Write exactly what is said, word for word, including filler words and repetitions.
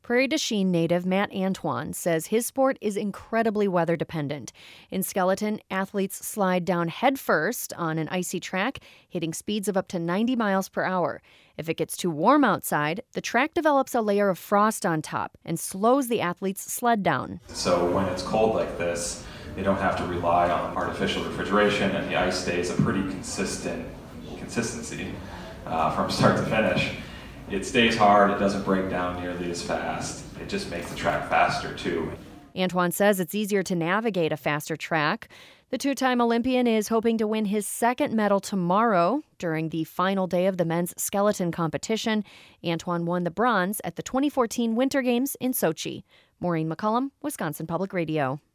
Prairie du Chien native Matt Antoine says his sport is incredibly weather dependent. In skeleton, athletes slide down headfirst on an icy track, hitting speeds of up to ninety miles per hour. If it gets too warm outside, the track develops a layer of frost on top and slows the athlete's sled down. So when it's cold like this, they don't have to rely on artificial refrigeration, and the ice stays a pretty consistent consistency uh, from start to finish. It stays hard, it doesn't break down nearly as fast. It just makes the track faster, too. Antoine says it's easier to navigate a faster track. The two-time Olympian is hoping to win his second medal tomorrow during the final day of the men's skeleton competition. Antoine won the bronze at the twenty fourteen Winter Games in Sochi. Maureen McCullum, Wisconsin Public Radio.